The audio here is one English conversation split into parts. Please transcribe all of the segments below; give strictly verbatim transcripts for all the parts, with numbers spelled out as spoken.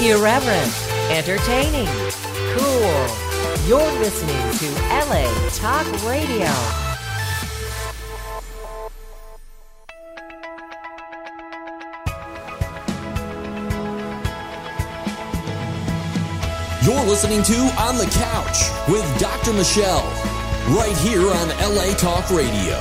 Irreverent, entertaining, cool. You're listening to L A Talk Radio. You're listening to On the Couch with Doctor Michelle, right here on L A Talk Radio.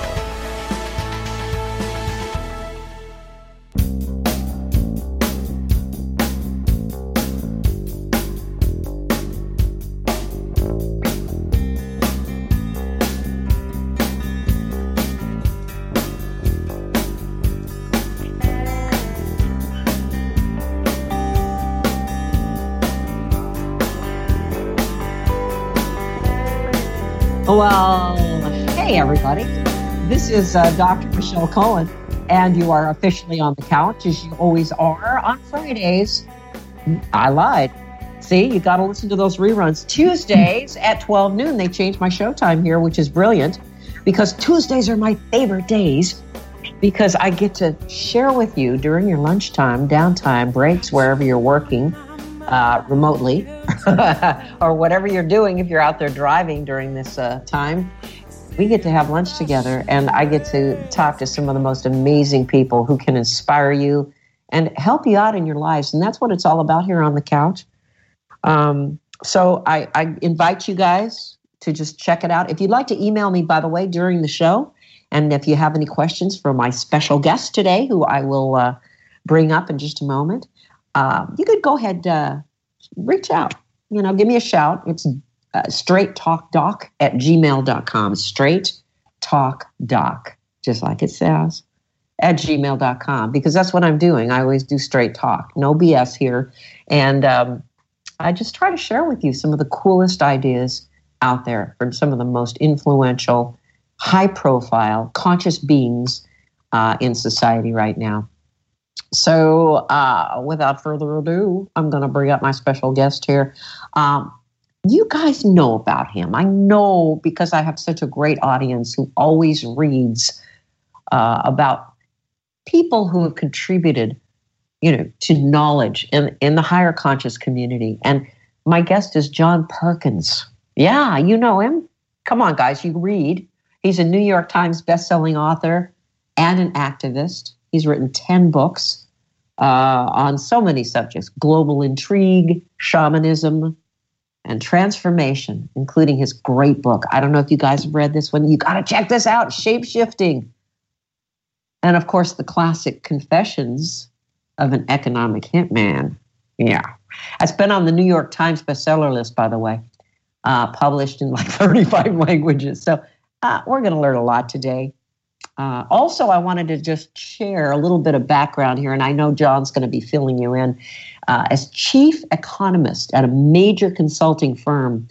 Well, hey everybody, this is uh, Doctor Michelle Cohen, and you are officially on the couch, as you always are on Fridays. I lied. See, you got to listen to those reruns. Tuesdays at twelve noon, they changed my showtime here, which is brilliant, because Tuesdays are my favorite days, because I get to share with you during your lunchtime, downtime, breaks, wherever you're working, uh, remotely, or whatever you're doing if you're out there driving during this uh, time. We get to have lunch together, and I get to talk to some of the most amazing people who can inspire you and help you out in your lives. And that's what it's all about here on the couch. Um, so I, I invite you guys to just check it out. If you'd like to email me, by the way, during the show, and if you have any questions for my special guest today, who I will uh, bring up in just a moment, uh, you could go ahead, uh, reach out. You know, give me a shout. It's uh, straight talk doc at gmail dot com. Straight talk doc, just like it says, at gmail dot com, because that's what I'm doing. I always do straight talk, no B S here. And um, I just try to share with you some of the coolest ideas out there from some of the most influential, high-profile, conscious beings uh, in society right now. So uh, without further ado, I'm going to bring up my special guest here. Um, you guys know about him. I know because I have such a great audience who always reads uh, about people who have contributed, you know, to knowledge in, in the higher conscious community. And my guest is John Perkins. Yeah, you know him. Come on, guys, you read. He's a New York Times bestselling author and an activist. He's written ten books uh, on so many subjects: global intrigue, shamanism, and transformation, including his great book. I don't know if you guys have read this one. You got to check this out, Shape-Shifting. And, of course, the classic Confessions of an Economic Hitman. Yeah. It's been on the New York Times bestseller list, by the way, uh, published in like thirty-five languages. So uh, we're going to learn a lot today. Uh, also, I wanted to just share a little bit of background here, and I know John's going to be filling you in. Uh, as chief economist at a major consulting firm,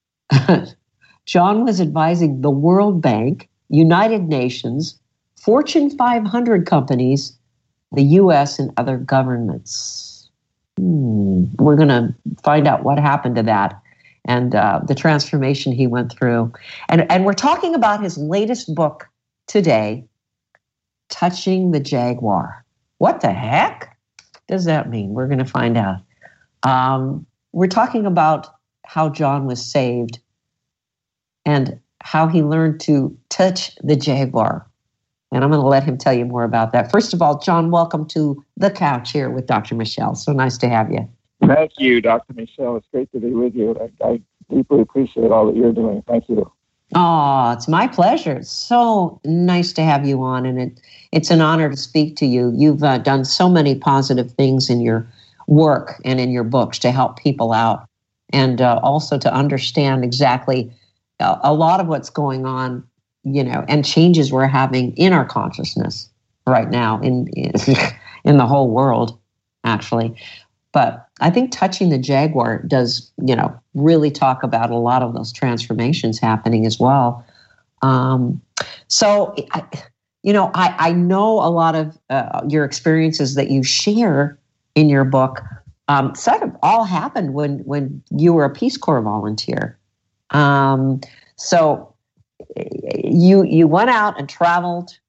John was advising the World Bank, United Nations, Fortune five hundred companies, the U S, and other governments. Hmm. We're going to find out what happened to that and uh, the transformation he went through. And, and we're talking about his latest book today, Touching the Jaguar. What the heck does that mean? We're going to find out. Um, we're talking about how John was saved and how he learned to touch the jaguar. And I'm going to let him tell you more about that. First of all, John, welcome to the couch here with Doctor Michelle. So nice to have you. Thank you, Doctor Michelle. It's great to be with you. I, I deeply appreciate all that you're doing. Thank you. Oh, it's my pleasure. It's so nice to have you on, and it, it's an honor to speak to you. You've uh, done so many positive things in your work and in your books to help people out, and uh, also to understand exactly a, a lot of what's going on, you know, and changes we're having in our consciousness right now in in, in the whole world, actually. But I think Touching the Jaguar does, you know, really talk about a lot of those transformations happening as well. Um, so, I, you know, I, I know a lot of uh, your experiences that you share in your book um, sort of all happened when, when you were a Peace Corps volunteer. Um, so you you went out and traveled,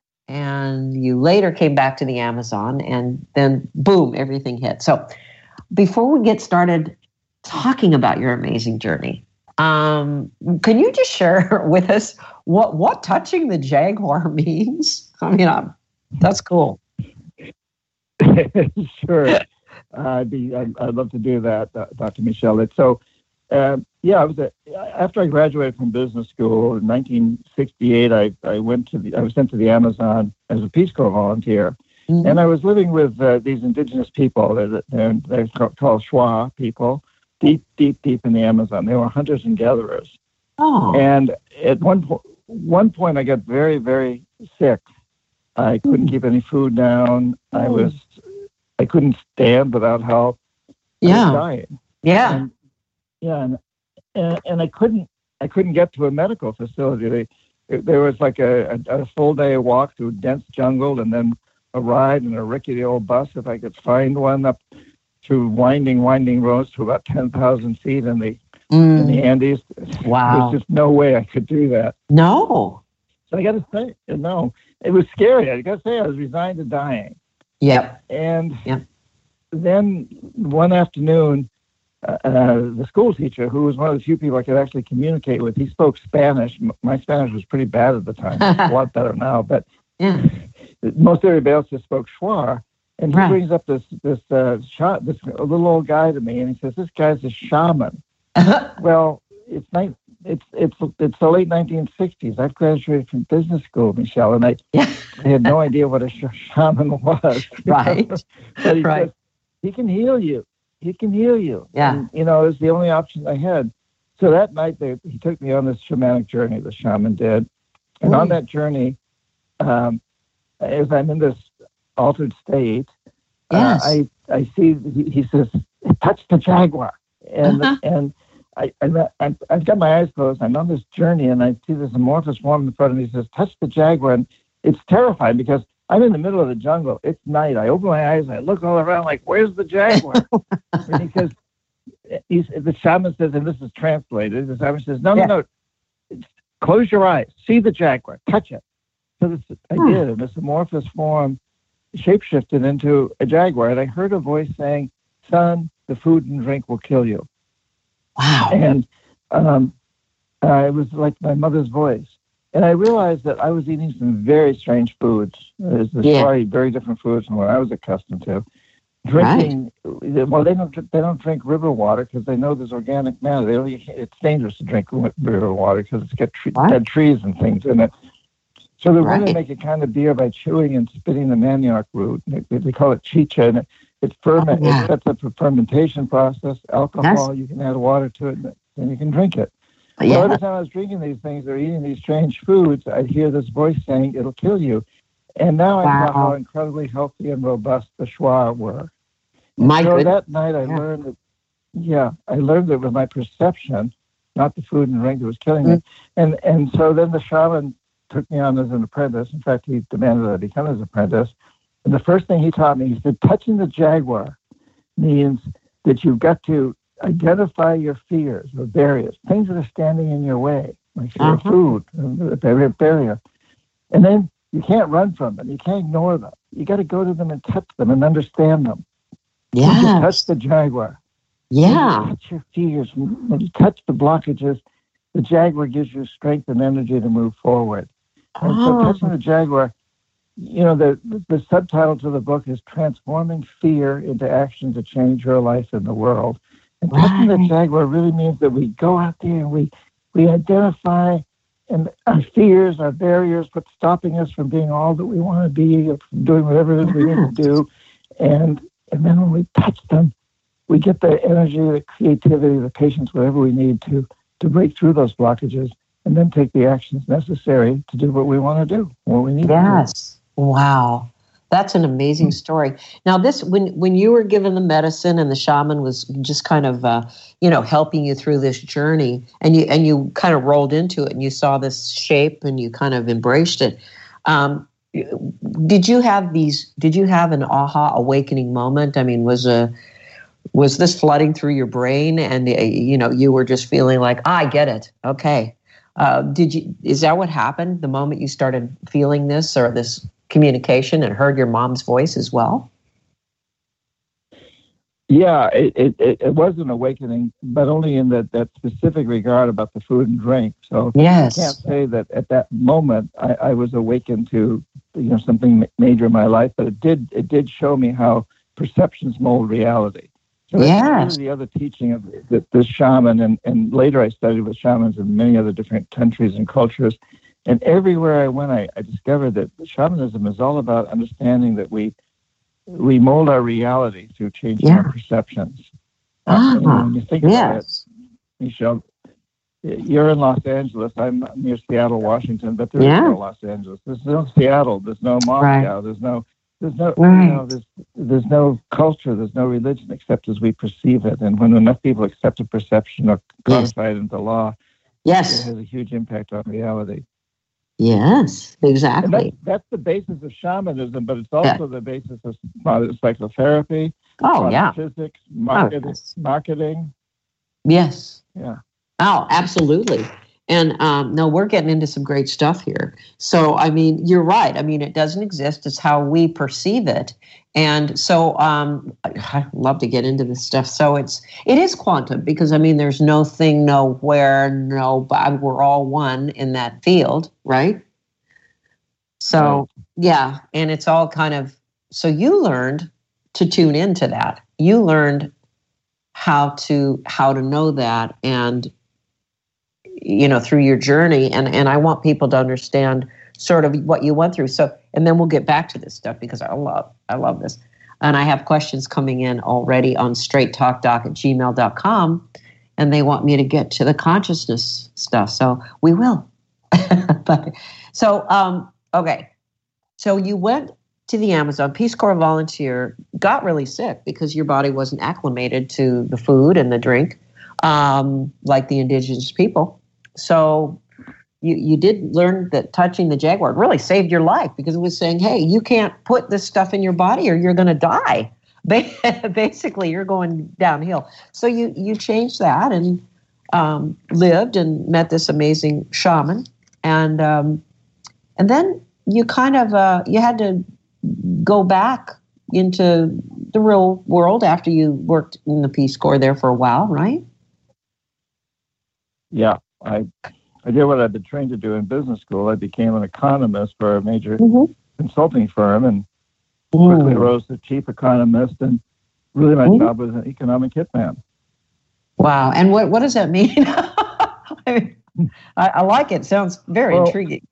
and you later came back to the Amazon, and then boom, everything hit. So before we get started talking about your amazing journey, um, can you just share with us what what touching the Jaguar means? I mean, I'm, that's cool. Sure. Uh, I'd be. I'd, I'd love to do that, uh, Doctor Michelle. It's so. Uh, yeah, I was a, after I graduated from business school in nineteen sixty-eight. I, I went to the. I was sent to the Amazon as a Peace Corps volunteer, mm-hmm. and I was living with uh, these indigenous people. They're, they're, they're called Shuar people, deep, deep, deep in the Amazon. They were hunters and gatherers. Oh. And at one point, one point, I got very, very sick. I couldn't keep any food down. Oh. I was. I couldn't stand without help. Yeah. I was dying. Yeah. And, yeah, and, and and I couldn't I couldn't get to a medical facility. They, there was like a, a, a full day walk through dense jungle, and then a ride in a rickety old bus if I could find one up through winding, winding roads to about ten thousand feet in the mm. in the Andes. Wow! There's just no way I could do that. No. So I got to say, no, it was scary. I got to say, I was resigned to dying. Yep. And yep. then one afternoon, uh, uh, the school teacher, who was one of the few people I could actually communicate with, he spoke Spanish. M- My Spanish was pretty bad at the time. It's a lot better now, but yeah. most everybody else just spoke Shuar. And he right. brings up this this uh, shot, this little old guy to me, and he says, "This guy's a shaman." Well, it's night. It's it's it's the late nineteen sixties. I've graduated from business school, Michelle, and I, yeah. I had no idea what a sh- shaman was. Right. But he right. said, he can heal you. He can heal you. Yeah. And, you know, it was the only option I had. So that night, they, he took me on this shamanic journey. The shaman did, and mm. on that journey, um, as I'm in this altered state, yes. uh, I I see. He, he says, "Touch the jaguar," and uh-huh. and. I, I, I've got my eyes closed. I'm on this journey, and I see this amorphous form in front of me. He says, "Touch the jaguar." And it's terrifying because I'm in the middle of the jungle. It's night. I open my eyes. I look all around like, where's the jaguar? And he says, he's, the shaman says, and this is translated, the shaman says, no, yeah. no, no. Close your eyes. See the jaguar. Touch it. So this, I hmm. did, and this amorphous form shapeshifted into a jaguar. And I heard a voice saying, "Son, the food and drink will kill you." Wow. And um, uh, it was like my mother's voice. And I realized that I was eating some very strange foods. There's yeah. probably very different foods from what I was accustomed to. Drinking, right. well, they don't they don't drink river water because they know there's organic matter. They don't, it's dangerous to drink river water because it's got tre- dead trees and things in it. So they're right. going to make a kind of beer by chewing and spitting the manioc root. They, they call it chicha, and it, it, ferment, oh, yeah. it sets up a fermentation process. Alcohol, yes. you can add water to it, and you can drink it. Yeah. Well, every time I was drinking these things or eating these strange foods, I'd hear this voice saying, "It'll kill you." And now I wow. saw how incredibly healthy and robust the Shuar were. My so goodness. that night I yeah. learned that, yeah, I learned that with my perception, not the food and drink that was killing me. Mm-hmm. And and so then the shaman took me on as an apprentice. In fact, he demanded that I become his apprentice. And the first thing he taught me, he said, touching the jaguar means that you've got to identify your fears or barriers, things that are standing in your way, like fear uh-huh. of food, a barrier, barrier. And then you can't run from them. You can't ignore them. You got to go to them and touch them and understand them. Yeah. You touch the jaguar. Yeah. When you touch your fears. When you touch the blockages, the jaguar gives you strength and energy to move forward. And oh. so touching the jaguar, you know, the, the subtitle to the book is Transforming Fear into Action to Change Your Life and the World. And right. touching the jaguar really means that we go out there and we, we identify and our fears, our barriers, what's stopping us from being all that we want to be, or from doing whatever it is we need to do. And and then when we touch them, we get the energy, the creativity, the patience, whatever we need to to break through those blockages and then take the actions necessary to do what we want to do, what we need yes. to do. Wow. That's an amazing story. Now, this when when you were given the medicine and the shaman was just kind of uh, you know helping you through this journey, and you and you kind of rolled into it, and you saw this shape, and you kind of embraced it. Um, did you have these? Did you have an aha awakening moment? I mean, was a was this flooding through your brain, and uh, you know you were just feeling like, ah, I get it. Okay. Uh, did you? Is that what happened the moment you started feeling this or this communication and heard your mom's voice as well? Yeah, it, it, it was an awakening, but only in that, that specific regard about the food and drink. So Yes. I can't say that at that moment I, I was awakened to you know something major in my life, but it did it did show me how perceptions mold reality. So that's Yes. really the other teaching of the, this shaman, and, and later I studied with shamans in many other different countries and cultures. And everywhere I went, I, I discovered that shamanism is all about understanding that we we mold our reality through changing Yeah. our perceptions. Ah, And when you think about it, yes. Michelle, you're in Los Angeles. I'm near Seattle, Washington, but there is Yeah. no Los Angeles. There's no Seattle. There's no Moscow. Right. There's no there's no Right. you know there's there's no culture. There's no religion except as we perceive it. And when enough people accept a perception or Yes. codify it into law, it Yes. has a huge impact on reality. Yes. And Exactly. that's, that's the basis of shamanism, but it's also the basis of modern psychotherapy, Oh, yeah. physics, market, yes. marketing. Yes. Yeah. Oh, absolutely. And um, no, we're getting into some great stuff here. So, I mean, you're right. I mean, it doesn't exist. It's how we perceive it. And so um, I love to get into this stuff. So it's, it is quantum because, I mean, there's no thing, nowhere, no, but we're all one in that field, right? So, Right. yeah. And it's all kind of, so you learned to tune into that. You learned how to, how to know that and, you know, through your journey. And, and I want people to understand sort of what you went through. So, and then we'll get back to this stuff because I love, I love this. And I have questions coming in already on straight talk doc at gmail dot com. And they want me to get to the consciousness stuff. So we will. but, so, um, okay. So you went to the Amazon, Peace Corps volunteer, got really sick because your body wasn't acclimated to the food and the drink um, like the indigenous people. So you, you did learn that touching the jaguar really saved your life because it was saying, hey, you can't put this stuff in your body or you're going to die. Basically, you're going downhill. So you, you changed that and um, lived and met this amazing shaman. And um, and then you kind of, uh, you had to go back into the real world after you worked in the Peace Corps there for a while, right? Yeah. I I did what I'd been trained to do in business school. I became an economist for a major Mm-hmm. consulting firm and quickly Mm. rose to chief economist. And really my Mm. job was an economic hitman. Wow. And what, what does that mean? I, mean I, I like it. Sounds very Well, intriguing.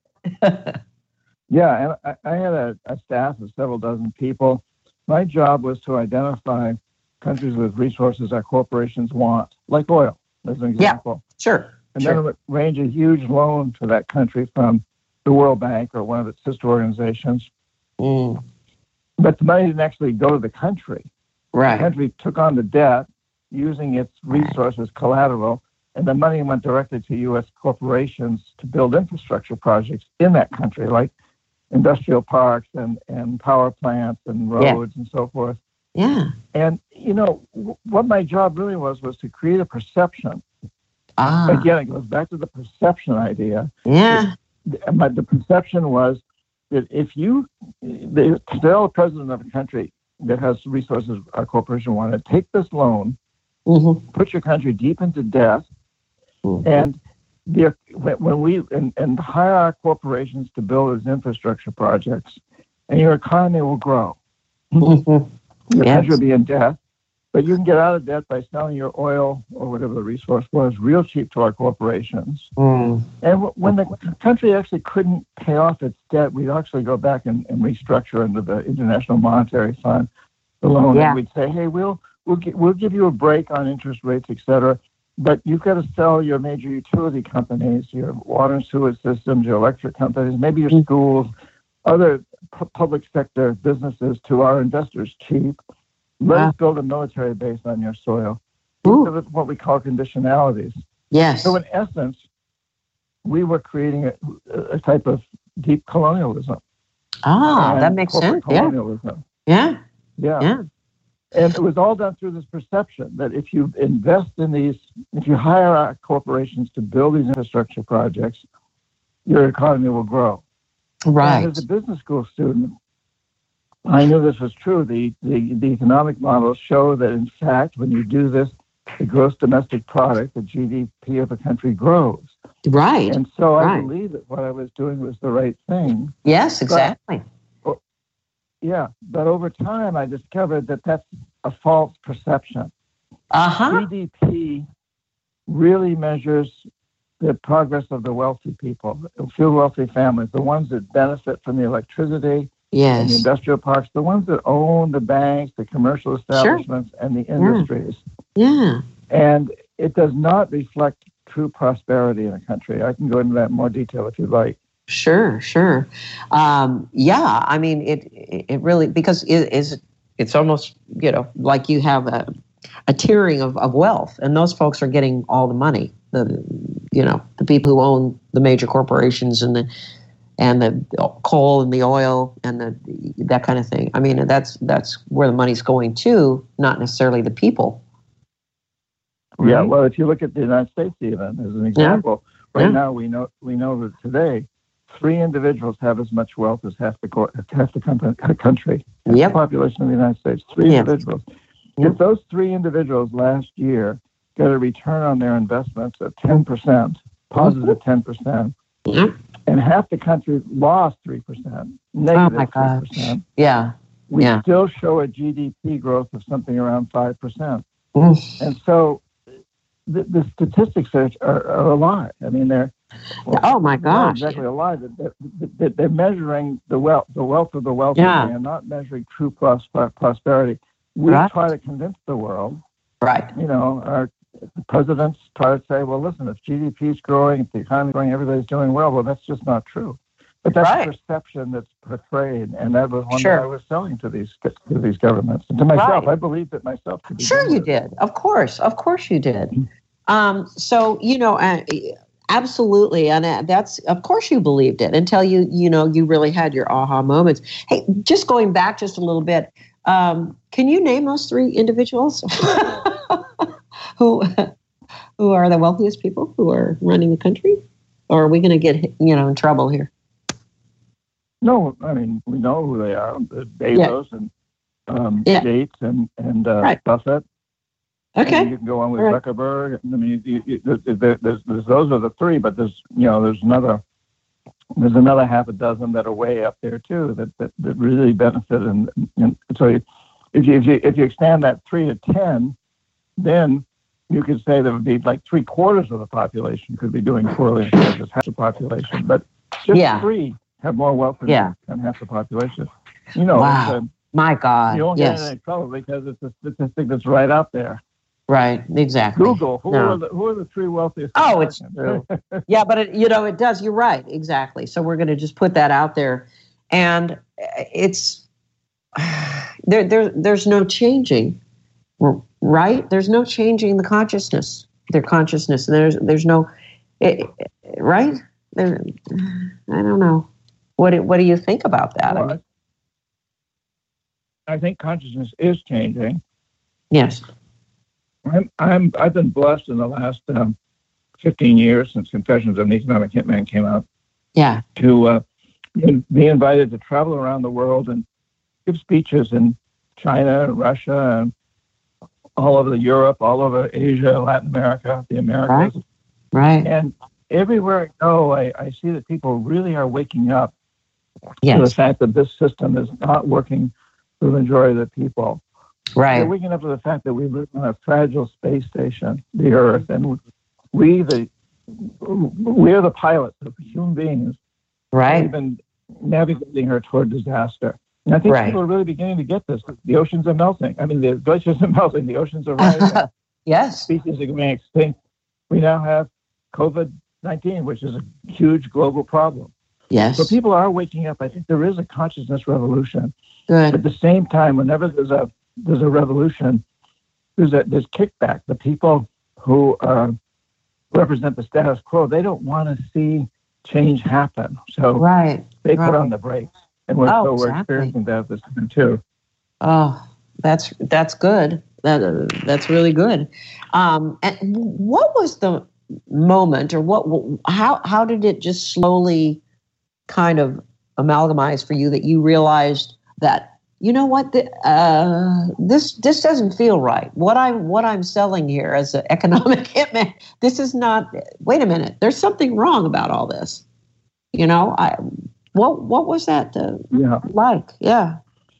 Yeah, and I, I had a, a staff of several dozen people. My job was to identify countries with resources our corporations want, like oil, as an Yeah. example. Sure. And sure. then arrange a huge loan to that country from the World Bank or one of its sister organizations. Mm. But the money didn't actually go to the country. The Right. country took on the debt using its resources collateral, and the money went directly to U S corporations to build infrastructure projects in that country, like industrial parks and, and power plants and roads and so forth. Yeah. And, you know, w- what my job really was, was to create a perception. Ah. Again, it goes back to the perception idea. Yeah. The, my, the perception was that if you, the, tell the president of a country that has resources our corporation wanted, take this loan, Mm-hmm. put your country deep into debt, Mm-hmm. and the, when when we and, and hire our corporations to build these infrastructure projects, and your economy will grow. Mm-hmm. Your Yes. country will be in debt, but you can get out of debt by selling your oil or whatever the resource was real cheap to our corporations. Mm. And w- when the country actually couldn't pay off its debt, we'd actually go back and, and restructure under the International Monetary Fund the loan. Yeah. And we'd say, hey, we'll we'll gi- we'll give you a break on interest rates, et cetera, but you've got to sell your major utility companies, your water and sewer systems, your electric companies, maybe your Mm. schools, other pu- public sector businesses to our investors cheap. Let Wow. us build a military base on your soil. Ooh. These are what we call conditionalities. Yes. So in essence, we were creating a, a type of deep colonialism. Ah, and that makes corporate sense. Yeah. colonialism. Yeah. Yeah. Yeah. And it was all done through this perception that if you invest in these, if you hire our corporations to build these infrastructure projects, your economy will grow. Right. And as a business school student, I knew this was true. The, the, the economic models show that, in fact, when you do this, the gross domestic product, the G D P of a country, grows. Right. And so I right. believe that what I was doing was the right thing. Yes, exactly. But, yeah, but over time I discovered that that's a false perception. Uh-huh. G D P really measures the progress of the wealthy people, the few wealthy families, the ones that benefit from the electricity yes. and the industrial parks, the ones that own the banks, the commercial establishments, sure. and the industries. Yeah. And it does not reflect true prosperity in a country. I can go into that in more detail if you'd like. Sure, sure. Um, yeah, I mean, it it really, because it is, it's almost, you know, like you have a, a tiering of, of wealth, and those folks are getting all the money. The, you know, the people who own the major corporations and the and the coal and the oil and the that kind of thing. I mean, that's that's where the money's going to, not necessarily the people. Right? Yeah, right? well, if you look at the United States, even as an example, yeah. right yeah. now we know we know that today three individuals have as much wealth as half the half the country, half yep. the population of the United States. Three yep. individuals. Yep. If those three individuals last year got a return on their investments of ten percent, positive ten percent, mm-hmm. and half the country lost three percent, negative oh my three percent. Yeah. We yeah. still show a G D P growth of something around five percent. Mm. And so the, the statistics are, are, are a lie. I mean, they're well, oh my gosh, exactly a lie. They're, they're, they're measuring the wealth, the wealth of the wealthy, yeah. and not measuring true pros- prosperity. We right. try to convince the world, right? You know, our presidents try to say, well, listen, if G D P is growing, if the economy is growing, everybody's doing well. Well, that's just not true. But that's right. a perception that's portrayed, and that was one sure. that I was selling to these to these governments and to myself. Right. I believed it myself. To sure, you did. Of course, of course, you did. Um, so you know, uh, absolutely, and uh, that's of course you believed it until you you know you really had your aha moments. Hey, just going back just a little bit, um, can you name those three individuals who who are the wealthiest people who are running the country, or are we going to get you know in trouble here? No, I mean, we know who they are, Bezos yeah. and um, yeah. Gates and, and uh, right. Buffett. Okay. And you can go on with right. Zuckerberg. I mean, you, you, there, there's, there's, those are the three, but there's, you know, there's another, there's another half a dozen that are way up there too, that, that, that really benefit. And, and so if you, if you, if you expand that three to ten, then you could say there would be like three quarters of the population could be doing poorly instead of just half the population. But just yeah. three have more wealth than, yeah. than half the population. You know, wow. it's, uh, my God. You don't yes. get in any trouble because it's a statistic that's right out there. Right, exactly. Google, who, no. are, the, who are the three wealthiest? Oh, it's true. yeah, but it, you know, it does. You're right, exactly. So we're going to just put that out there. And it's, there, there, there's no changing, right? There's no changing the consciousness, their consciousness. There's, there's no, it, right? There, I don't know. What, what do you think about that? Well, I mean, I think consciousness is changing. Yes. I'm, I'm, I've been blessed in the last um, fifteen years since Confessions of an Economic Hitman came out. Yeah. To uh, be invited to travel around the world and give speeches in China, Russia, and all over Europe, all over Asia, Latin America, the Americas. Right. right. And everywhere I go, I, I see that people really are waking up yes. to the fact that this system is not working for the majority of the people. Right. They're waking up to the fact that we live on a fragile space station, the Earth, and we, the we're the pilots of human beings. Right. We've been navigating her toward disaster. And I think right. people are really beginning to get this. The oceans are melting. I mean, the glaciers are melting. The oceans are rising. yes. Species are going extinct. We now have COVID nineteen, which is a huge global problem. Yes. So people are waking up. I think there is a consciousness revolution. Good. At the same time, whenever there's a there's a revolution, there's a there's kickback. The people who uh, represent the status quo, they don't want to see change happen. So right. they right. put on the brakes. And we're, oh, so we're exactly. experiencing that this time too. Oh, that's that's good. That uh, that's really good. Um, and what was the moment, or what? How how did it just slowly kind of amalgamize for you that you realized that you know what? The, uh, this this doesn't feel right. What I'm what I'm selling here as an economic hitman, this is not. Wait a minute. There's something wrong about all this. You know, I what what was that uh, yeah. like? Yeah.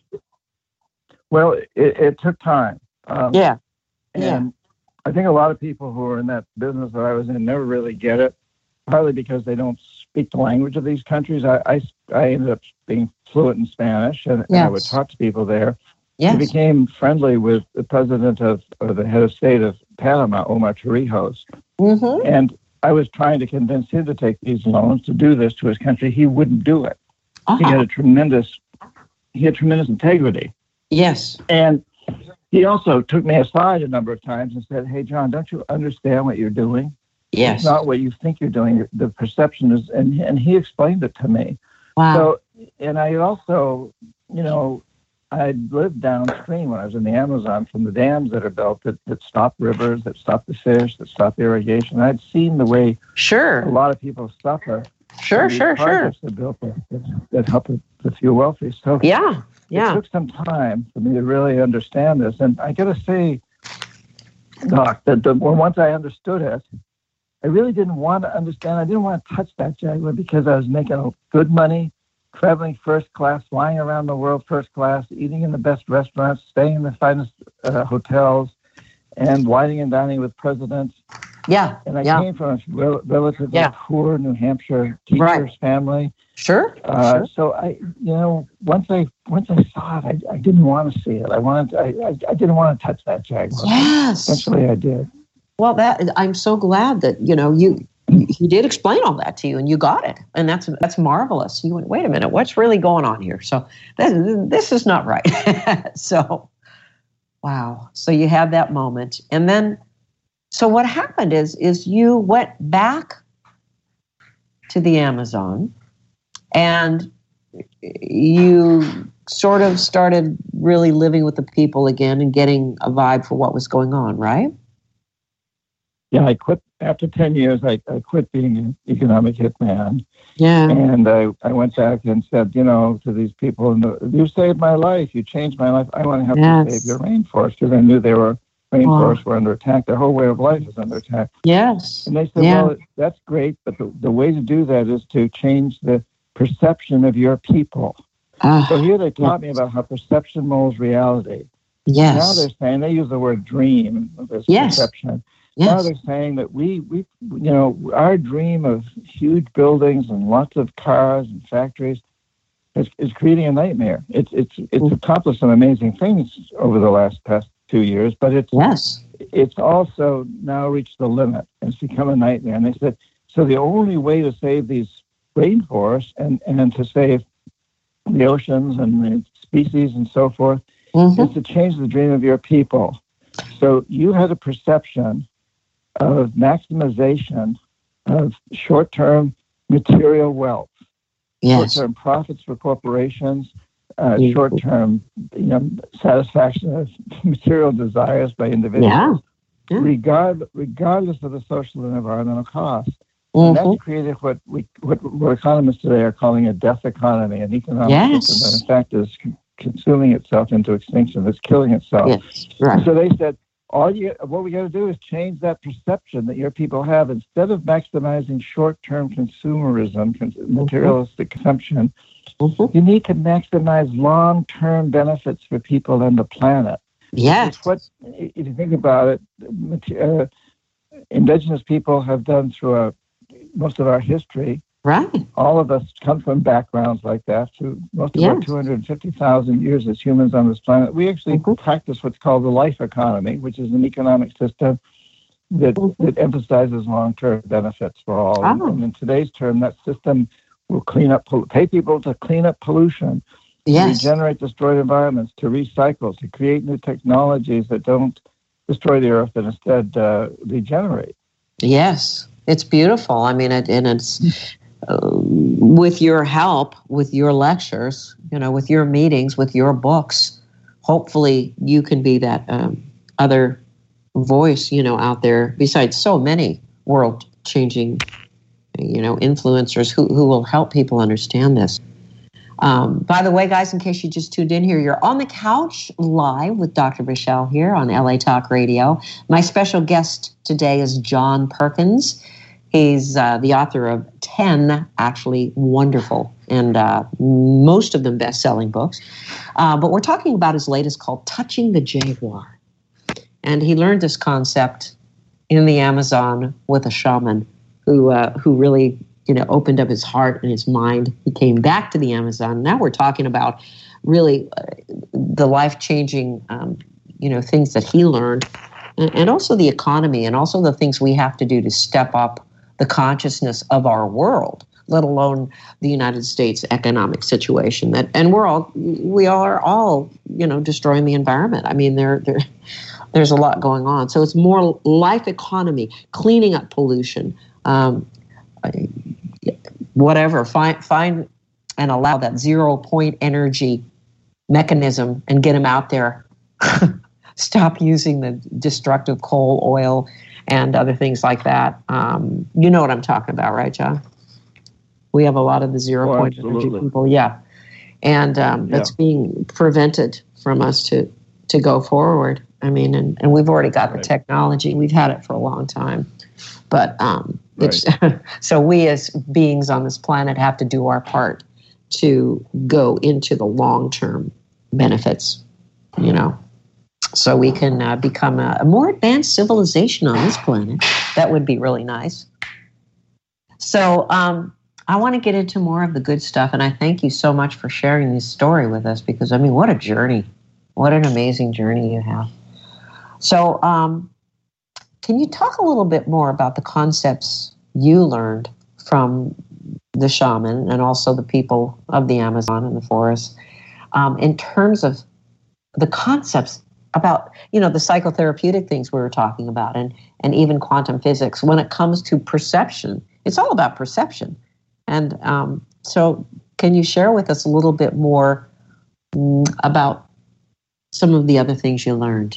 Well, it, it took time. Um, yeah. And yeah. I think a lot of people who are in that business that I was in never really get it, partly because they don't speak the language of these countries. I, I, I ended up being fluent in Spanish, and, yes. and I would talk to people there. Yes. I became friendly with the president of, or the head of state of Panama, Omar Torrijos. Mm-hmm. And I was trying to convince him to take these loans, to do this to his country. He wouldn't do it. Uh-huh. He had a tremendous, he had tremendous integrity. Yes. And he also took me aside a number of times and said, "Hey, John, don't you understand what you're doing? Yes. It's not what you think you're doing. The perception is," and, and he explained it to me. Wow. So, and I also, you know, I lived downstream when I was in the Amazon from the dams that are built that, that stop rivers, that stop the fish, that stop irrigation. I'd seen the way sure. a lot of people suffer. Sure, sure, sure. That built that, that help the, the few wealthy. So yeah, yeah. It took some time for me to really understand this. And I got to say, Doc, that the, well, once I understood it, I really didn't want to understand. I didn't want to touch that Jaguar because I was making good money, traveling first class, flying around the world first class, eating in the best restaurants, staying in the finest uh, hotels, and whining and dining with presidents. Yeah. And I yeah. came from a rel- relatively yeah. poor New Hampshire teacher's right. family. Sure. Uh, sure. So I, you know, once I once I saw it, I, I didn't want to see it. I wanted, to, I, I, I didn't want to touch that Jaguar. Yes. Eventually, I did. Well, that I'm so glad that you know you he did explain all that to you and you got it, and that's that's marvelous. You went, wait a minute, what's really going on here? So this, this is not right. So, wow. So you had that moment, and then. So what happened is, is you went back to the Amazon and you sort of started really living with the people again and getting a vibe for what was going on, right? Yeah, I quit after ten years. I, I quit being an economic hitman. Yeah. And I, I went back and said, you know, to these people, you saved my life. You changed my life. I want to help yes. you save your rainforest. Because I knew they were rainforests were under attack. Their whole way of life is under attack. Yes. And they said, yeah. well, that's great, but the, the way to do that is to change the perception of your people. Uh, so here they taught yes. me about how perception molds reality. Yes. Now they're saying, they use the word dream, this yes. perception. Yes. Now they're saying that we, we, you know, our dream of huge buildings and lots of cars and factories is, is creating a nightmare. It's, it's, it's mm. accomplished some amazing things over the last past two years, but it's yes. it's also now reached the limit. It's become a nightmare. And they said, so the only way to save these rainforests and, and to save the oceans and the species and so forth mm-hmm. is to change the dream of your people. So you had a perception of maximization of short-term material wealth, yes. short-term profits for corporations, Uh, mm-hmm. short-term, you know, satisfaction of material desires by individuals, yeah. Yeah. regard, regardless of the social and environmental costs. Mm-hmm. And that's created what we, what, what economists today are calling a death economy, an economic yes. system that, in fact, is con- consuming itself into extinction. It's killing itself. Yes. Right. So they said, all you, what we got to do is change that perception that your people have. Instead of maximizing short-term consumerism, con- materialistic consumption, mm-hmm. you need to maximize long-term benefits for people and the planet. Yes. It's what, if you think about it, uh, indigenous people have done throughout most of our history. Right. All of us come from backgrounds like that. Through most of yes. our two hundred fifty thousand years as humans on this planet, we actually mm-hmm. practice what's called the life economy, which is an economic system that, mm-hmm. that emphasizes long-term benefits for all. Oh. And in today's term, that system will clean up, pay people to clean up pollution, yes. to regenerate destroyed environments, to recycle, to create new technologies that don't destroy the earth but instead uh, regenerate. Yes, it's beautiful. I mean, it, and it's uh, with your help, with your lectures, you know, with your meetings, with your books. Hopefully, you can be that um, other voice, you know, out there. Besides so many world-changing, you know, influencers who who will help people understand this. Um, by the way, guys, in case you just tuned in here, you're on the couch live with Doctor Michelle here on L A Talk Radio. My special guest today is John Perkins. He's uh, the author of ten actually wonderful and uh, most of them best-selling books. Uh, but we're talking about his latest called Touching the Jaguar. And he learned this concept in the Amazon with a shaman who uh, who really you know, opened up his heart and his mind. He came back to the Amazon. Now we're talking about really uh, the life-changing, um, you know, things that he learned, and, and also the economy, and also the things we have to do to step up the consciousness of our world, let alone the United States economic situation. That, and we're all, we are all, you know, destroying the environment. I mean, there, there, there's a lot going on. So it's more life economy, cleaning up pollution. Um, whatever, find find and allow that zero point energy mechanism and get them out there. Stop using the destructive coal, oil, and other things like that. Um, you know what I'm talking about, right, John? We have a lot of the zero oh, point absolutely. energy people, yeah. And um, yeah. that's being prevented from us to, to go forward. I mean, and, and we've already got right. the technology. We've had it for a long time. But um, it's, right. so we as beings on this planet have to do our part to go into the long-term benefits, you know, so we can uh, become a, a more advanced civilization on this planet. That would be really nice. So um, I want to get into more of the good stuff, and I thank you so much for sharing this story with us because, I mean, what a journey. What an amazing journey you have. So, um, can you talk a little bit more about the concepts you learned from the shaman and also the people of the Amazon and the forest um, in terms of the concepts about, you know, the psychotherapeutic things we were talking about and, and even quantum physics when it comes to perception? It's all about perception. And um, so can you share with us a little bit more mm, about some of the other things you learned?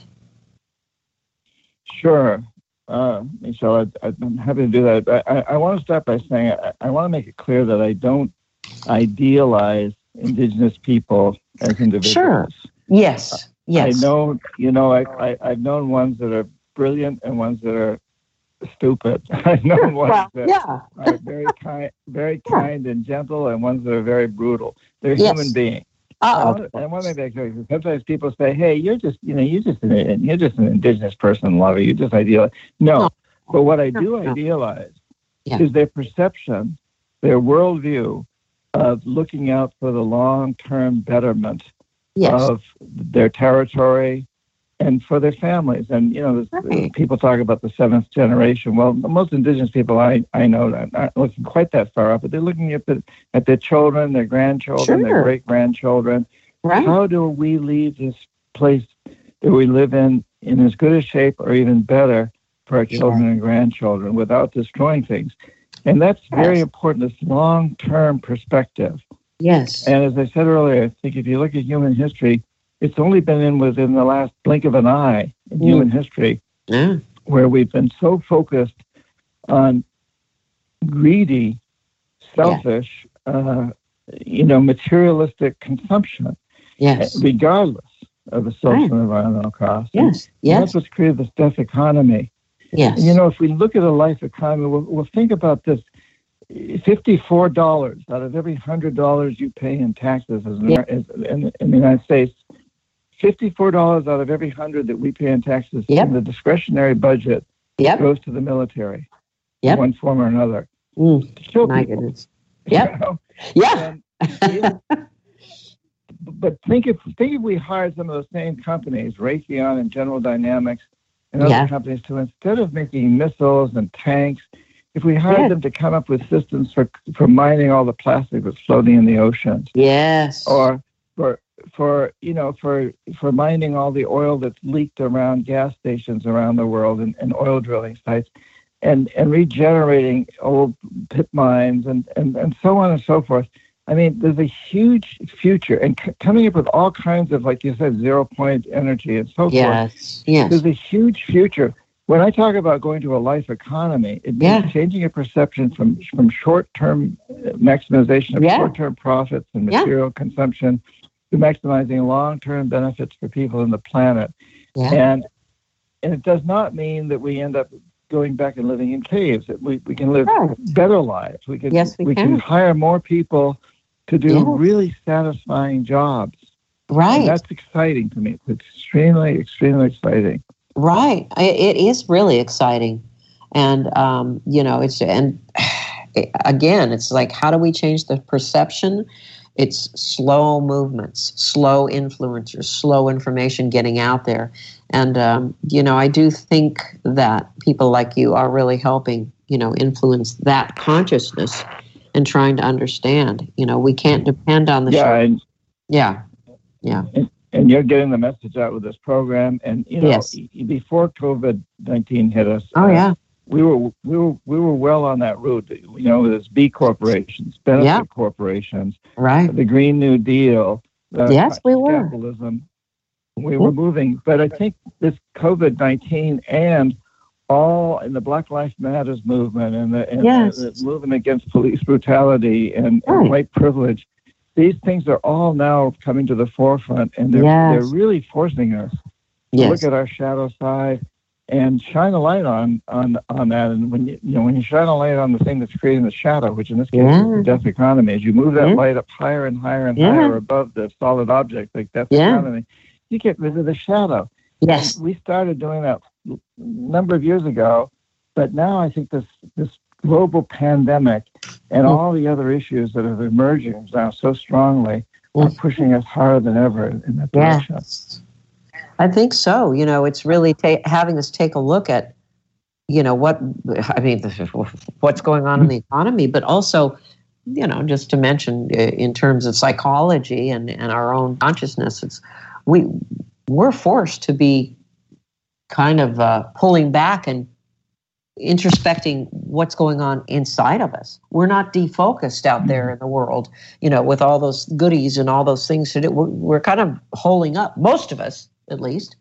Sure. Uh, so I, I'm happy to do that. But I, I want to start by saying I, I want to make it clear that I don't idealize Indigenous people as individuals. Sure. Yes. Yes. I know, you know, I, I, I've known ones that are brilliant and ones that are stupid. I've known Sure. ones Well, that yeah. are very kind, very Yeah. kind and gentle, and ones that are very brutal. They're Yes. human beings. Uh-oh. I want to make that clear. Sometimes people say, "Hey, you're just, you know, you're just an, you're just an Indigenous person, lover. You just idealize." No, No. but what I do No. idealize Yeah. is their perception, their worldview of looking out for the long-term betterment Yes. of their territory and for their families. And, you know, Right. people talk about the seventh generation. Well, most Indigenous people I, I know aren't looking quite that far up, but they're looking at, the, at their children, their grandchildren, Sure. their great-grandchildren. Right. How do we leave this place that we live in in as good a shape or even better for our children Yeah. and grandchildren without destroying things? And that's very Yes. important, this long-term perspective. Yes. And as I said earlier, I think if you look at human history, it's only been in within the last blink of an eye in Mm. human history Yeah. where we've been so focused on greedy, selfish, uh, you know, materialistic consumption, Yes. regardless of the social Right. and environmental costs. Yes. And Yes. that's what's created this death economy. Yes. And, you know, if we look at a life economy, we'll, we'll think about this. fifty-four dollars out of every one hundred dollars you pay in taxes as an, Yeah. as, in, in the United States, fifty-four dollars out of every one hundred that we pay in taxes Yep. in the discretionary budget Yep. goes to the military Yep. in one form or another. Mm. To kill My people, goodness. you Yep. know? Yeah. And, yeah, but think if think if we hired some of those same companies, Raytheon and General Dynamics and other Yeah. companies, to instead of making missiles and tanks, if we hired Yeah. them to come up with systems for for mining all the plastic that's floating in the oceans, Yes. or for for you know for for mining all the oil that's leaked around gas stations around the world and, and oil drilling sites, and and regenerating old pit mines and, and, and so on and so forth. I mean, there's a huge future, and c- coming up with all kinds of, like you said, zero point energy and so forth. Yes. Yes. There's a huge future. when I talk about going to a life economy, it means Yeah. changing a perception from from short-term maximization of Yeah. short-term profits and Yeah. material consumption to maximizing long-term benefits for people and the planet. Yeah. And and it does not mean that we end up going back and living in caves. That we, we can live Right. better lives. We can Yes, we can can. hire more people to do Yes. really satisfying jobs. And Right. that's exciting to me. It's extremely, extremely exciting. Right. I- It is really exciting. And, um, you know, it's, and again, it's like, how do we change the perception? It's slow movements, slow influencers, slow information getting out there. And, um, you know, I do think that people like you are really helping, you know, influence that consciousness and trying to understand, you know, we can't depend on the Yeah, short. and, Yeah. Yeah. and and you're getting the message out with this program. And you know, Yes. e- before COVID nineteen hit us, Oh, uh, yeah. we were we were we were well on that route. You know, with this B corporations, benefit Yeah. corporations, Right. the Green New Deal, uh, Yes, we were. capitalism. We were moving, but I think this COVID nineteen and all in the Black Lives Matters movement and the, and Yes. the, the movement against police brutality and, Right. and white privilege, these things are all now coming to the forefront, and they're Yes. they're really forcing us to Yes. look at our shadow side and shine a light on on on that. And when you you know when you shine a light on the thing that's creating the shadow, which in this case Yeah. is the death economy, as you move that Yeah. light up higher and higher and Yeah. higher above the solid object like death Yeah. economy, you get rid of the shadow. Yes. We started doing that a number of years ago, but now I think this this global pandemic and Mm. all the other issues that are emerging now so strongly are Mm. pushing us harder than ever in that direction. Yes. I think so. You know, it's really ta- having us take a look at, you know, what, I mean, what's going on in the economy, but also, you know, just to mention uh, in terms of psychology and, and our own consciousness, it's, we, we're forced to be kind of uh, pulling back and introspecting what's going on inside of us. We're not defocused out there in the world, you know, with all those goodies and all those things to do. We're, we're kind of holding up, most of us at least.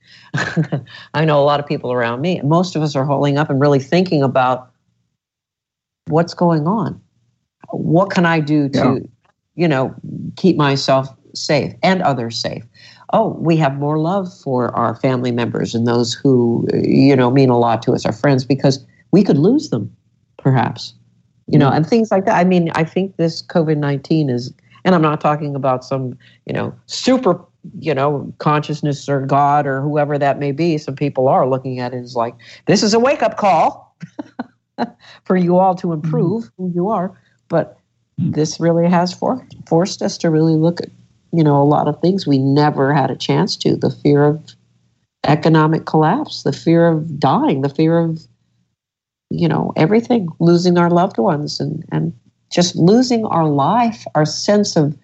I know a lot of people around me. Most of us are holding up and really thinking about what's going on. What can I do to, Yeah. you know, keep myself safe and others safe? Oh, we have more love for our family members and those who, you know, mean a lot to us, our friends, because we could lose them, perhaps, you know, and things like that. I mean, I think this COVID nineteen is, and I'm not talking about some, you know, super, you know, consciousness or God or whoever that may be. Some people are looking at it as like, this is a wake-up call for you all to improve who you are. But this really has for, forced us to really look at, you know, a lot of things we never had a chance to. The fear of economic collapse, the fear of dying, the fear of, you know, everything, losing our loved ones and, and just losing our life, our sense of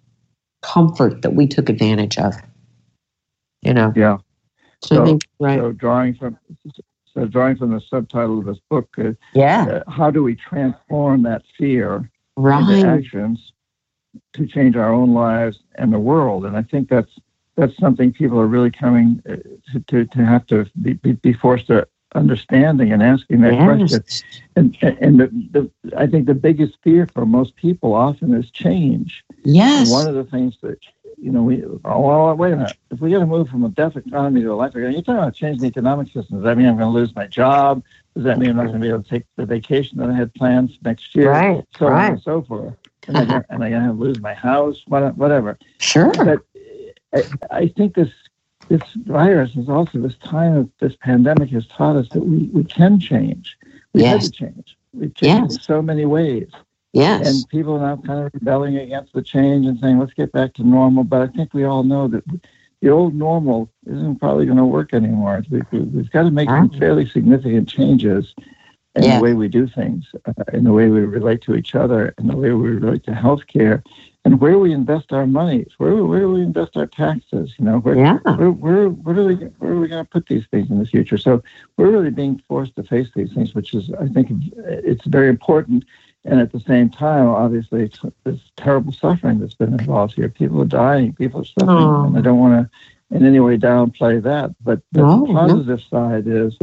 comfort that we took advantage of, you know. Yeah. So, I think, right. So drawing from so drawing from the subtitle of this book, uh, yeah. uh, how do we transform that fear Right. into actions to change our own lives and the world? And I think that's that's something people are really coming uh, to, to to have to be, be forced to understanding and asking that Yes. question. And and the, the I think the biggest fear for most people often is change. Yes. And one of the things that, you know, we, oh, well, wait a minute. If we got to move from a death economy to a life economy, you're talking about changing the economic system. Does that mean I'm going to lose my job? Does that mean I'm not going to be able to take the vacation that I had planned next year? Right, So right. on and so forth. And I'm going to lose my house, what- whatever. Sure. But I, I think this this virus is also, this time of this pandemic has taught us that we, we can change. We Yes. had to change. We've changed Yes. in so many ways. Yes. And people are now kind of rebelling against the change and saying, let's get back to normal. But I think we all know that the old normal isn't probably going to work anymore. We, we, we've got to make some fairly significant changes in Yeah. the way we do things, uh, in the way we relate to each other, in the way we relate to healthcare, and where we invest our money. Where, where do we invest our taxes? You know, where, Yeah. where, where, where, are we, where are we going to put these things in the future? So we're really being forced to face these things, which is, I think, it's very important. And at the same time, obviously, it's this terrible suffering that's been involved here. People are dying, people are suffering, Oh. and I don't want to in any way downplay that. But the No, positive side is Yeah.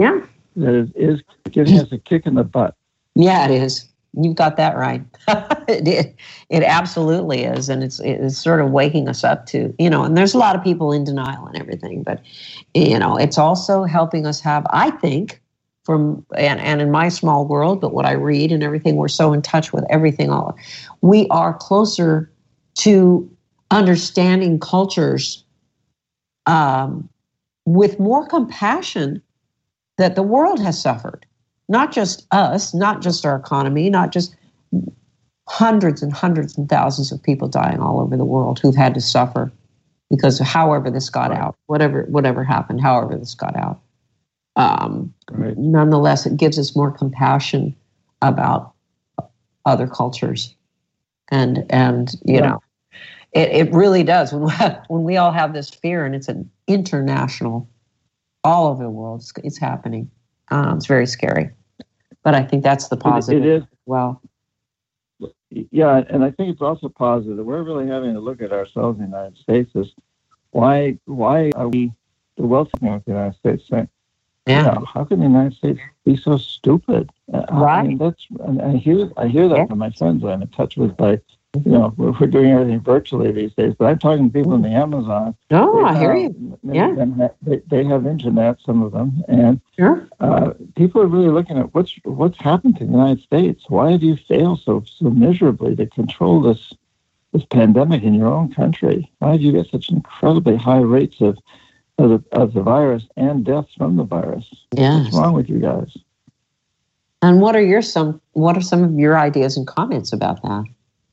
that is, is giving us a kick in the butt. Yeah, it is. You've got that right. it, it, it absolutely is. And it's it's sort of waking us up to, you know, and there's a lot of people in denial and everything, but, you know, it's also helping us have, I think, from, and, and in my small world, but what I read and everything, we're so in touch with everything. All we are closer to understanding cultures um, with more compassion that the world has suffered. Not just us, not just our economy, not just hundreds and hundreds and thousands of people dying all over the world who've had to suffer because of however this got right. out, whatever whatever happened, however this got out. Um, right. Nonetheless, it gives us more compassion about other cultures, and and you yeah. know, it it really does when we, when we all have this fear, and it's an international, all over the world, it's, it's happening. Um, it's very scary. But I think that's the positive. It is. Well, yeah, and I think it's also positive. We're really having to look at ourselves in the United States as why why are we the wealthy of the United States saying, yeah, you know, how can the United States be so stupid? Right. I mean, that's and I hear I hear that yeah. from my friends I'm in touch with. By you know, we're, we're doing everything virtually these days. But I'm talking to people in the Amazon. Oh, I hear you. Yeah, have, they, they have internet, some of them, and sure. uh, people are really looking at what's what's happened to the United States. Why have you failed so so miserably to control this this pandemic in your own country? Why have you got such incredibly high rates of of the, of the virus and deaths from the virus? Yes. What's wrong with you guys? And what are your some what are some of your ideas and comments about that?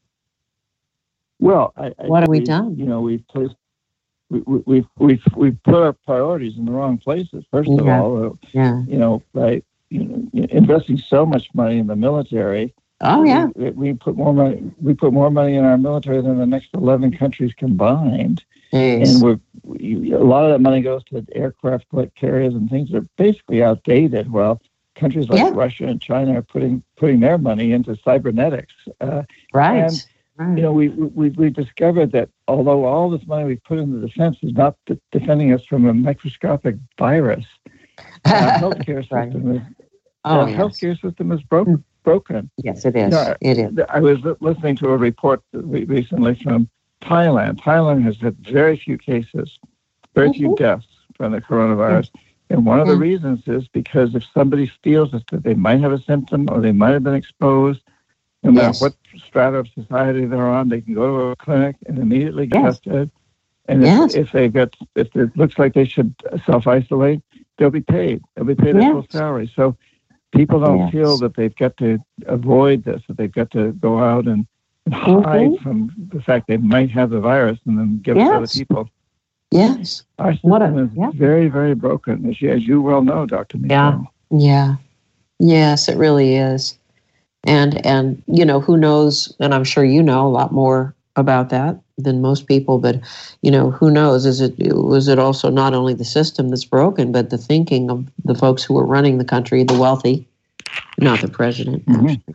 Well, I, I what have we we, done? You know, we've placed, we, we, we've we've we've put our priorities in the wrong places. First of yeah. all, uh, yeah. you know, by you know, investing so much money in the military. Oh yeah, we, we put more money. We put more money in our military than the next eleven countries combined. Jeez. And we're we, a lot of that money goes to aircraft carriers and things that are basically outdated. Well, countries like yeah. Russia and China are putting putting their money into cybernetics. Uh, right. And, You know, we we we discovered that although all this money we put into defense is not de- defending us from a microscopic virus, our healthcare system is oh, our yes. healthcare system is broken. Broken. Yes, it is. You know, it is. I was listening to a report recently from Thailand. Thailand has had very few cases, very mm-hmm. few deaths from the coronavirus. Mm-hmm. And one of the mm-hmm. reasons is because if somebody feels that they might have a symptom or they might have been exposed, no matter yes. what strata of society they're on, they can go to a clinic and immediately get yes. tested. And yes. if, if they get, if it looks like they should self-isolate, they'll be paid. They'll be paid yes. their full salary. So people don't yes. feel that they've got to avoid this, that they've got to go out and, and hide mm-hmm. from the fact they might have the virus and then give yes. it to other people. Yes. Our system what a, is yeah. very, very broken, as you, as you well know, Doctor Michelle. Yeah. Yeah. Yes, it really is. And, and you know, who knows, and I'm sure you know a lot more about that than most people, but, you know, who knows, is it, was it also not only the system that's broken, but the thinking of the folks who are running the country, the wealthy, not the president, mm-hmm. actually.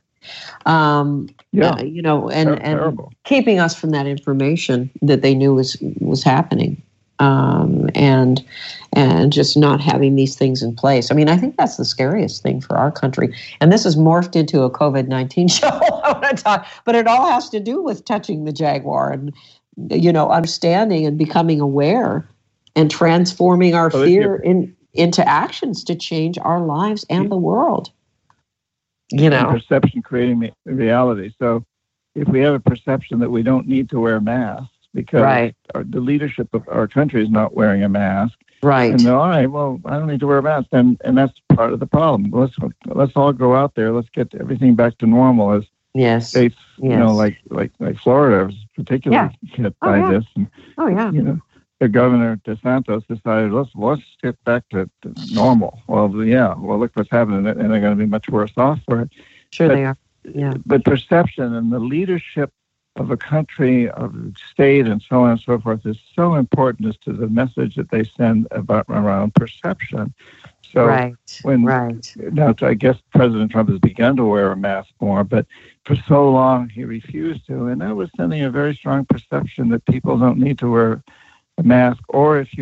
Um, yeah. Uh, you know, and, Ter- and terrible. keeping us from that information that they knew was, was happening. Um, and and just not having these things in place. I mean, I think that's the scariest thing for our country. And this has morphed into a COVID nineteen show. I want to talk, but it all has to do with touching the jaguar and, you know, understanding and becoming aware and transforming our well, fear in, into actions to change our lives and the world. You know, perception creating reality. So if we have a perception that we don't need to wear masks, because right. our, the leadership of our country is not wearing a mask. Right. And all right, well, I don't need to wear a mask, and and that's part of the problem. Let's let's all go out there. Let's get everything back to normal. As yes. states, yes. you know, like like like Florida was particularly yeah. hit oh, by yeah. this. And, oh yeah. You know, the governor DeSantis decided let's let's get back to, to normal. Well, yeah. Well, look what's happening, and they're going to be much worse off for it. Sure, but, they are. Yeah. But perception and the leadership of a country, of a state, and so on and so forth is so important as to the message that they send about around perception. So right, when right. now, I guess President Trump has begun to wear a mask more, but for so long he refused to, and that was sending a very strong perception that people don't need to wear a mask, or if you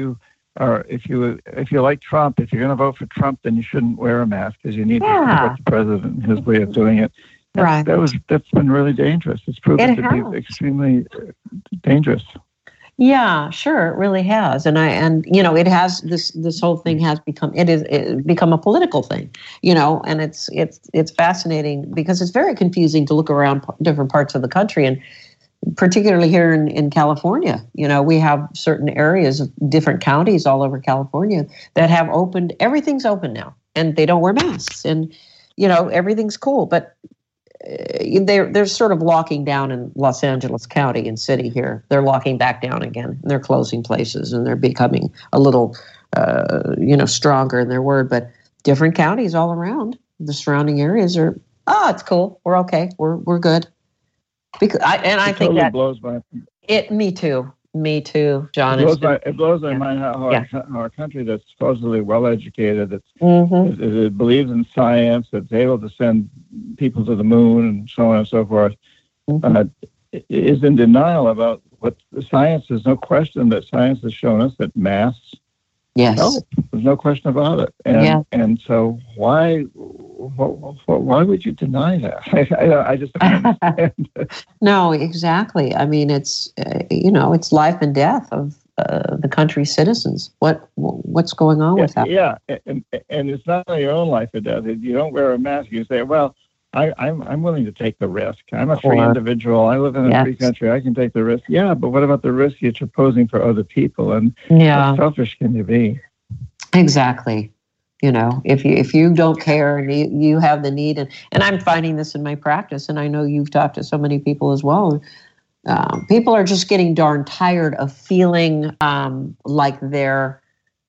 or if you if you like Trump, if you're going to vote for Trump, then you shouldn't wear a mask because you need Yeah. to support the president and his way of doing it. That, Right. that was that's been really dangerous. It's proven It to has. be extremely dangerous. Yeah, sure, it really has, and I and you know it has this this whole thing has become it is it become a political thing, you know, and it's it's it's fascinating because it's very confusing to look around p- different parts of the country, and particularly here in, in California, you know, we have certain areas of different counties all over California that have opened. Everything's open now, and they don't wear masks, and you know everything's cool, but they're they're sort of locking down in Los Angeles County and city here. They're locking back down again. And they're closing places, and they're becoming a little, uh, you know, stronger in their word. But different counties all around the surrounding areas are, oh, it's cool. We're okay. We're we're good. Because I and I It think totally that blows my it. Me too. Me too, John. it blows It's my just- it blows my yeah. mind how, how, Yeah. our, how our country that's supposedly well educated, that's Mhm. it, it believes in science, that's able to send people to the moon and so on and so forth, Mhm. uh, is in denial about what the science. There's no question that science has shown us that masks Yes. help. There's no question about it. And Yeah. and so why why, why would you deny that? I, I, I just don't understand. No, exactly. I mean, it's uh, you know, it's life and death of uh, the country's citizens. What what's going on with that? Yeah, and, and it's not only your own life or death. If you don't wear a mask, you say, well, I, I'm I'm willing to take the risk. I'm a free Or- individual. I live in a Yes. free country. I can take the risk. Yeah, but what about the risk that you're posing for other people? And Yeah, how selfish can you be? exactly. You know, if you if you don't care and you, you have the need, and, and I'm finding this in my practice, and I know you've talked to so many people as well. Um, people are just getting darn tired of feeling um, like they're,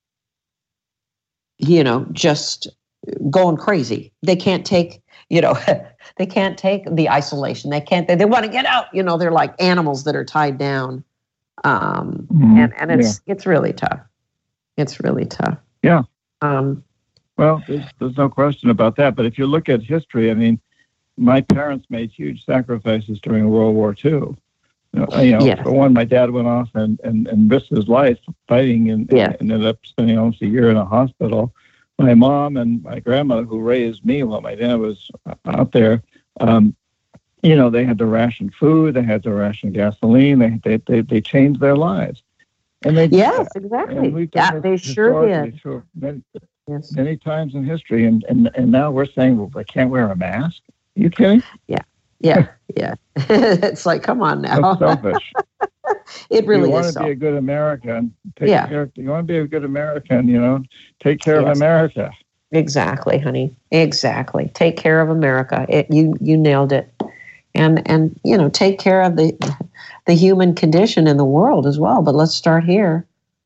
you know, just going crazy. They can't take, you know, they can't take the isolation. They can't. They, they want to get out. You know, they're like animals that are tied down, um, Mhm. and and it's it's really tough. It's really tough. Yeah. Um, Well, there's, there's no question about that. But if you look at history, I mean, my parents made huge sacrifices during World War Two. You know, you know, Yes. for one, my dad went off and, and, and risked his life fighting and, Yes. and ended up spending almost a year in a hospital. My mom and my grandmother, who raised me while my dad was out there, um, you know, they had to ration food, they had to ration gasoline, they they they, they changed their lives. And they did yes, that. exactly. And we've done Yeah, this they sure historically did. through many, Yes. many times in history, and, and, and now we're saying, well, I can't wear a mask? Are you kidding? Yeah, yeah. It's like, come on now. That's selfish. It really you want is to be so. a good American. Take Yeah. care. You want to be a good American. You know, take care Yes. of America. Exactly, honey. Exactly. Take care of America. It, you you nailed it. And and you know, take care of the the human condition in the world as well. But let's start here.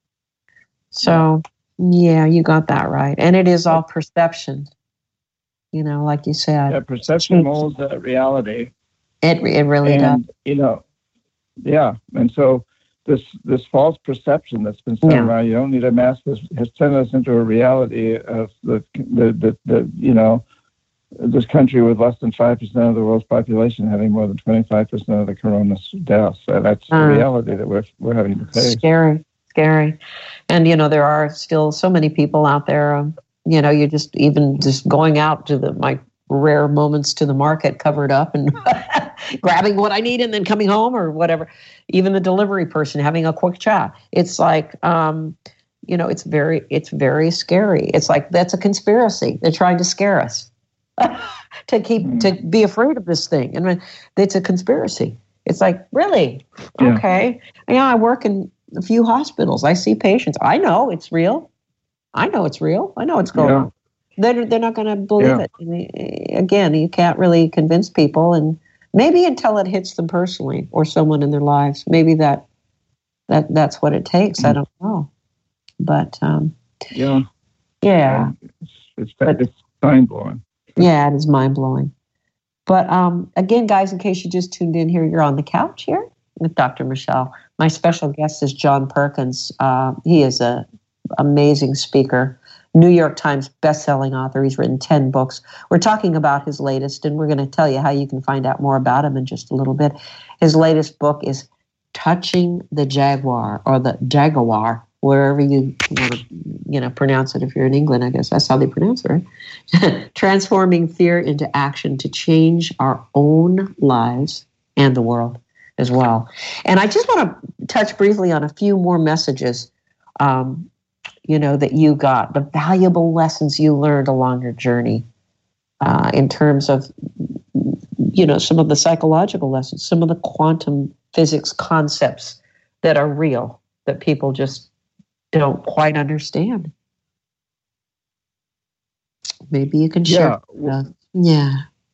So yeah, you got that right. And it is all perception. You know, like you said, Yeah, perception molds that reality, it it really does. and you know, yeah. And so this this false perception that's been sent Yeah. around, you don't need a mask, has, has sent us into a reality of the the the, the you know. This country with less than five percent of the world's population having more than twenty-five percent of the corona deaths. So that's the Uh, reality that we're we're having to face. Scary, scary. And, you know, there are still so many people out there, um, you know, you just even just going out to the my rare moments to the market covered up and grabbing what I need and then coming home or whatever. Even the delivery person having a quick chat. It's like, um, you know, it's very, it's very scary. It's like, that's a conspiracy. They're trying to scare us. to keep Mm. to be afraid of this thing, and when it's a conspiracy, it's like, really? Yeah. Okay, yeah, I work in a few hospitals. I see patients. I know it's real. I know it's real. I know it's going Yeah. on. They're they're not going to believe Yeah. it. I mean, again, you can't really convince people, and maybe until it hits them personally or someone in their lives. Maybe that that that's what it takes. Mm. I don't know, but um, Yeah, yeah. it's it's, But- it's mind blowing. Yeah, it is mind-blowing. But um, again, guys, in case you just tuned in here, you're on the couch here with Doctor Michelle. My special guest is John Perkins. Uh, he is an amazing speaker, New York Times best-selling author. He's written ten books. We're talking about his latest, and we're going to tell you how you can find out more about him in just a little bit. His latest book is Touching the Jaguar, or the Jaguar wherever you want to, you know, pronounce it. If you're in England, I guess that's how they pronounce it, right? Transforming fear into action to change our own lives and the world as well. And I just want to touch briefly on a few more messages, um, you know, that you got, the valuable lessons you learned along your journey uh, in terms of, you know, some of the psychological lessons, some of the quantum physics concepts that are real, that people just don't quite understand. Maybe you can share. Yeah. Well, yeah.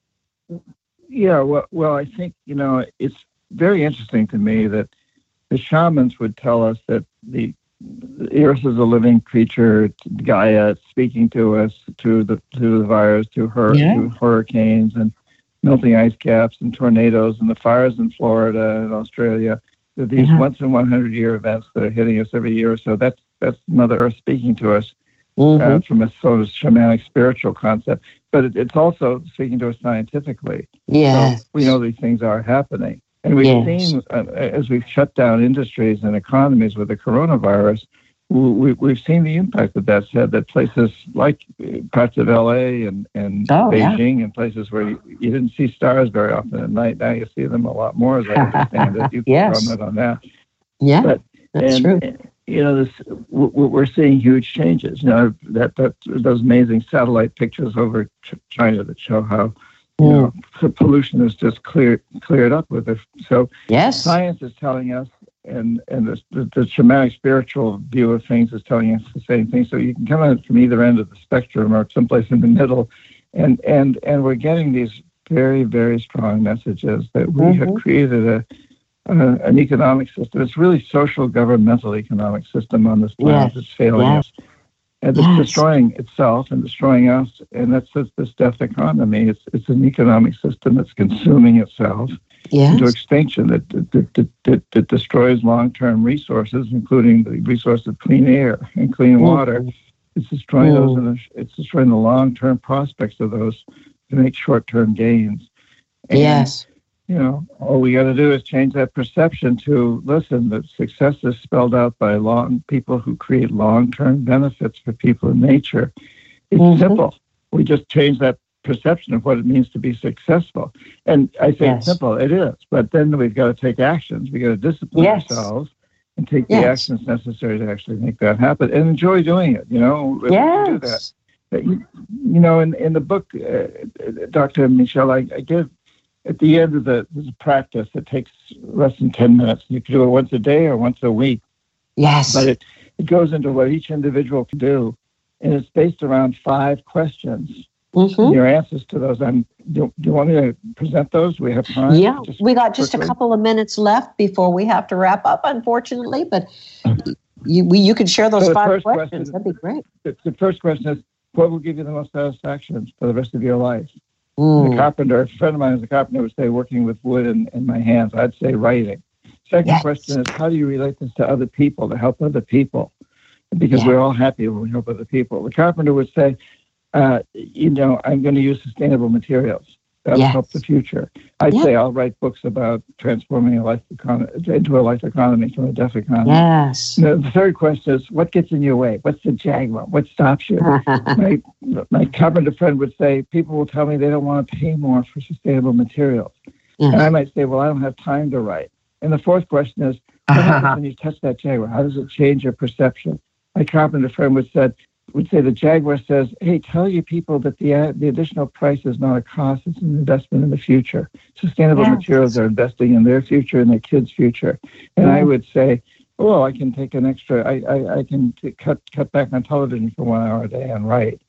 Yeah. Well, well, I think, you know, it's very interesting to me that the shamans would tell us that the, the earth is a living creature, Gaia speaking to us through the through the virus, through her, Yeah. through hurricanes and melting ice caps and tornadoes and the fires in Florida and Australia. That these Yeah. once in one hundred year events that are hitting us every year or so. That's that's Mother Earth speaking to us Mm-hmm. uh, from a sort of shamanic spiritual concept, but it, it's also speaking to us scientifically. Yes. So we know these things are happening. And we've Yes. seen, uh, as we've shut down industries and economies with the coronavirus, we, we've seen the impact that that's had, that places like parts of L A and, and Oh, yeah. Beijing and places where you, you didn't see stars very often at night, now you see them a lot more, as I understand it. You can Yes. comment on that. Yeah, But, that's and, true. You know, this we're we're seeing huge changes. You know, that that those amazing satellite pictures over Ch- China that show how you Mm. know the pollution is just cleared cleared up with it. So Yes. science is telling us, and and the, the the shamanic spiritual view of things is telling us the same thing. So you can come at from either end of the spectrum or someplace in the middle, and and and we're getting these very very strong messages that we Mhm. have created a. Uh, an economic system. It's really social, governmental economic system on this planet Yes. that's failing Yes. us. And it's Yes. destroying itself and destroying us. And that's this, this death economy. It's it's an economic system that's consuming itself into Yes. extinction that that, that, that, that destroys long-term resources, including the resource of clean air and clean water. Mhm. It's destroying those. Mm. In the, it's destroying the long-term prospects of those to make short-term gains. And, Yes. you know, all we got to do is change that perception to listen that success is spelled out by long people who create long-term benefits for people in nature. It's Mhm. simple. We just change that perception of what it means to be successful. And I say Yes. it's simple, it is. But then we've got to take actions. We got to discipline Yes. ourselves and take Yes. the actions necessary to actually make that happen and enjoy doing it. You know, if we can do that. Yes. But you, you know, in in the book, uh, Doctor Michelle, I, I give. At the end of the, the practice, it takes less than ten minutes. You can do it once a day or once a week, Yes. but it, it goes into what each individual can do. And it's based around five questions. Mhm. Your answers to those. I'm, do, do you want me to present those? We have time? Yeah, Just we got just quickly? a couple of minutes left before we have to wrap up, unfortunately. But you we, you can share those So the five first questions. question- That'd be great. The, the first question is, what will give you the most satisfaction for the rest of your life? The Mm. carpenter, a friend of mine who's a carpenter would say working with wood in, in my hands. I'd say writing. Second Yes. question is, how do you relate this to other people, to help other people? Because Yeah. we're all happy when we help other people. The carpenter would say, uh, you know, I'm going to use sustainable materials. That'll Yes. help the future. I'd Yeah. say I'll write books about transforming a life economy into a life economy from a deaf economy. Yes. The, the third question is, what gets in your way? What's the jaguar? What stops you? my my carpenter friend would say, people will tell me they don't want to pay more for sustainable materials. Yes. And I might say, well, I don't have time to write. And the fourth question is, what happens when you touch that jaguar? How does it change your perception? My carpenter friend would said would say the jaguar says, hey, tell your people that the uh, the additional price is not a cost, it's an investment in the future. Sustainable Yes. materials are investing in their future and their kids' future. And I would say, oh, I can take an extra, I, I, I can t- cut cut back on television for one hour a day and write.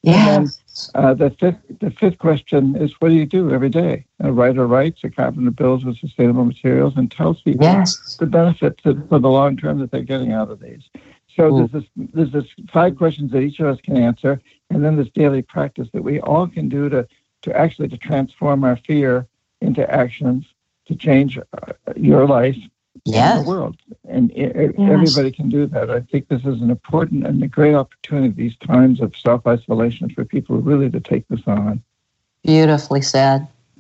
Yes. Uh, the fifth the fifth question is, what do you do every day? A writer writes, a carpenter builds with sustainable materials and tells people Yes. the benefits of- for the long term that they're getting out of these. So Mm. there's this there's this five questions that each of us can answer, and then this daily practice that we all can do to to actually to transform our fear into actions to change uh, your life Yes. and the world. And e- e- Yes. everybody can do that. I think this is an important and a great opportunity these times of self-isolation for people really to take this on. Beautifully said.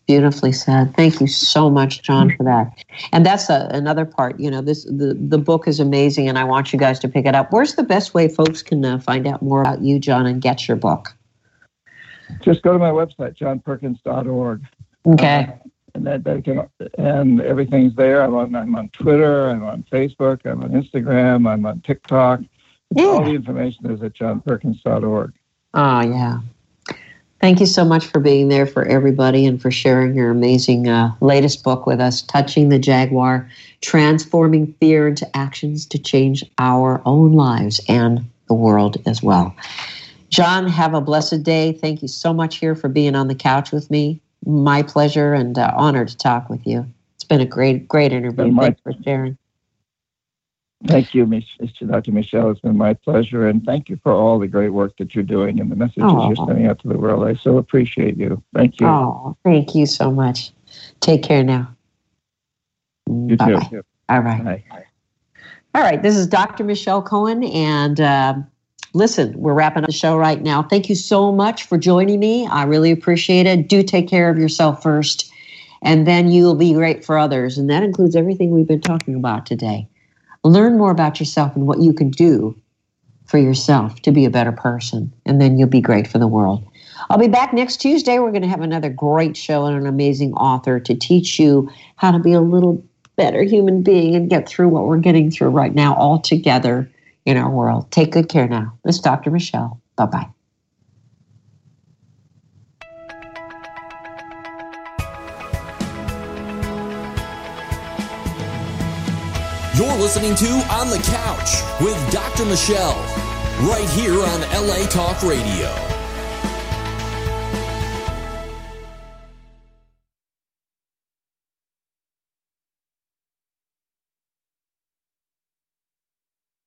Beautifully said. Thank you so much, John, for that. And that's a, another part. You know, this the, the book is amazing, and I want you guys to pick it up. Where's the best way folks can uh, find out more about you, John, and get your book? Just go to my website, john perkins dot org. Okay. Uh, and that, that can, and everything's there. I'm on, I'm on Twitter. I'm on Facebook. I'm on Instagram. I'm on TikTok. Yeah. All the information is at john perkins dot org. Oh, yeah. Thank you so much for being there for everybody and for sharing your amazing uh, latest book with us, Touching the Jaguar, Transforming Fear into Actions to Change Our Own Lives and the World as well. John, have a blessed day. Thank you so much here for being on the couch with me. My pleasure and uh, honor to talk with you. It's been a great, great interview. My- Thanks for sharing. Thank you, Doctor Michelle. It's been my pleasure, and thank you for all the great work that you're doing and the messages Oh. you're sending out to the world. I so appreciate you. Thank you. Oh, thank you so much. Take care now. You Bye-bye. too. All right. Bye. All right. This is Doctor Michelle Cohen. And uh, listen, we're wrapping up the show right now. Thank you so much for joining me. I really appreciate it. Do take care of yourself first, and then you'll be great for others. And that includes everything we've been talking about today. Learn more about yourself and what you can do for yourself to be a better person, and then you'll be great for the world. I'll be back next Tuesday. We're going to have another great show and an amazing author to teach you how to be a little better human being and get through what we're getting through right now all together in our world. Take good care now. This is Doctor Michelle. Bye-bye. You're listening to On the Couch with Doctor Michelle, right here on L A Talk Radio.